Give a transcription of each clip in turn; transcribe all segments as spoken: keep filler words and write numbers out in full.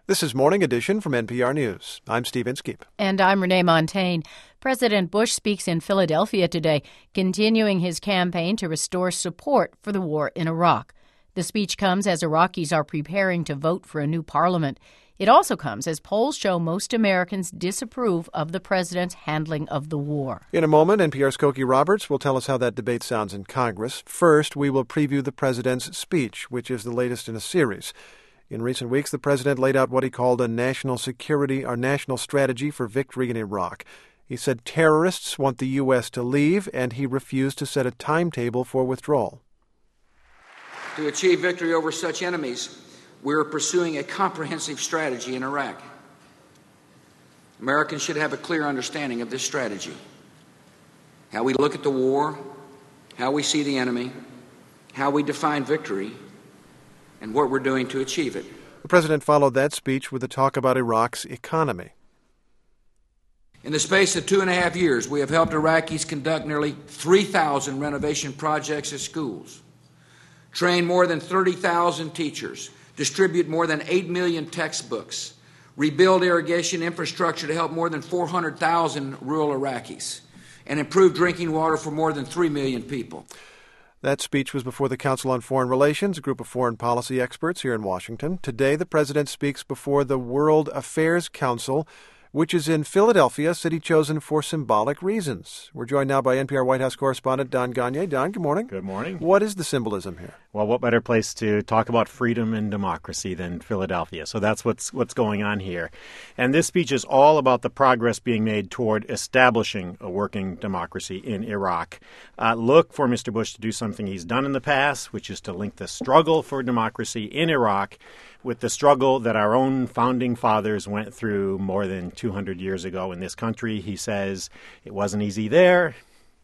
This is Morning Edition from N P R News. I'm Steve Inskeep. And I'm Renee Montagne. President Bush speaks in Philadelphia today, continuing his campaign to restore support for the war in Iraq. The speech comes as Iraqis are preparing to vote for a new parliament. It also comes as polls show most Americans disapprove of the president's handling of the war. In a moment, N P R's Cokie Roberts will tell us how that debate sounds in Congress. First, we will preview the president's speech, which is the latest in a series. In recent weeks, the president laid out what he called a national security or national strategy for victory in Iraq. He said terrorists want the U S to leave, and he refused to set a timetable for withdrawal. To achieve victory over such enemies, we are pursuing a comprehensive strategy in Iraq. Americans should have a clear understanding of this strategy. How we look at the war, how we see the enemy, how we define victory, and what we're doing to achieve it. The president followed that speech with a talk about Iraq's economy. In the space of two and a half years, we have helped Iraqis conduct nearly three thousand renovation projects at schools, train more than thirty thousand teachers, distribute more than eight million textbooks, rebuild irrigation infrastructure to help more than four hundred thousand rural Iraqis, and improve drinking water for more than three million people. That speech was before the Council on Foreign Relations, a group of foreign policy experts here in Washington. Today, the president speaks before the World Affairs Council, which is in Philadelphia, a city chosen for symbolic reasons. We're joined now by N P R White House correspondent Don Gonyea. Don, good morning. Good morning. What is the symbolism here? Well, what better place to talk about freedom and democracy than Philadelphia? So that's what's what's going on here. And this speech is all about the progress being made toward establishing a working democracy in Iraq. Uh, look for Mister Bush to do something he's done in the past, which is to link the struggle for democracy in Iraq with the struggle that our own founding fathers went through more than two hundred years ago in this country. He says it wasn't easy there.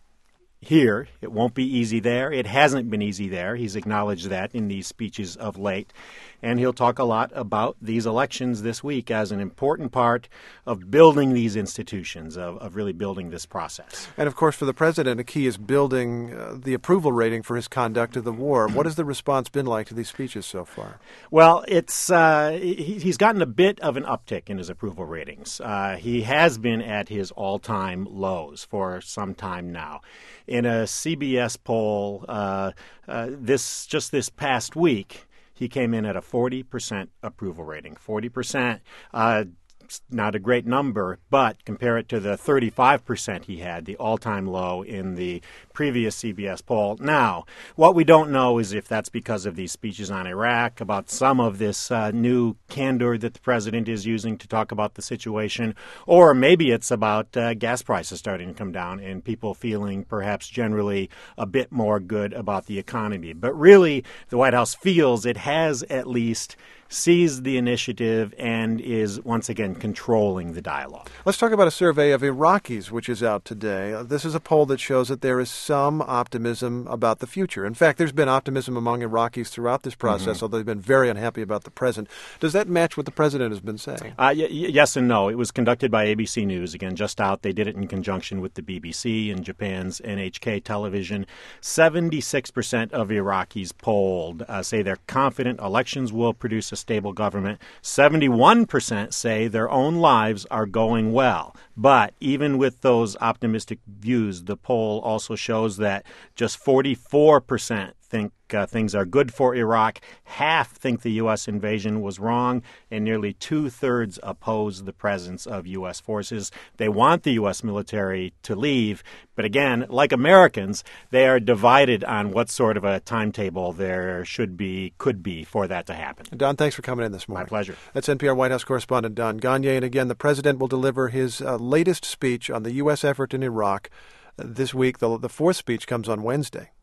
Here, it won't be easy there. It hasn't been easy there. He's acknowledged that in these speeches of late. And he'll talk a lot about these elections this week as an important part of building these institutions, of, of really building this process. And, of course, for the president, a key is building uh, the approval rating for his conduct of the war. What has the response been like to these speeches so far? Well, it's uh, he, he's gotten a bit of an uptick in his approval ratings. Uh, he has been at his all-time lows for some time now. In a C B S poll uh, uh, this just this past week, he came in at a forty percent approval rating. forty percent, uh, not a great number, but compare it to the thirty-five percent he had, the all-time low in the previous C B S poll. Now, what we don't know is if that's because of these speeches on Iraq, about some of this uh, new candor that the president is using to talk about the situation, or maybe it's about uh, gas prices starting to come down and people feeling perhaps generally a bit more good about the economy. But really, the White House feels it has at least seized the initiative and is once again controlling the dialogue. Let's talk about a survey of Iraqis, which is out today. Uh, this is a poll that shows that there is some optimism about the future. In fact, there's been optimism among Iraqis throughout this process, mm-hmm. although they've been very unhappy about the present. Does that match what the president has been saying? Uh, y- yes and no. It was conducted by A B C News, again, just out. They did it in conjunction with the B B C and Japan's N H K television. seventy-six percent of Iraqis polled uh, say they're confident elections will produce a stable government. seventy-one percent say their own lives are going well. But even with those optimistic views, the poll also shows that just forty-four percent think uh, things are good for Iraq. Half think the U S invasion was wrong, and nearly two-thirds oppose the presence of U S forces. They want the U S military to leave, but again, like Americans, they are divided on what sort of a timetable there should be, could be for that to happen. Don, thanks for coming in this morning. My pleasure. That's N P R White House correspondent Don Gonyea. And again, the president will deliver his uh, latest speech on the U S effort in Iraq uh, this week. The, the fourth speech comes on Wednesday.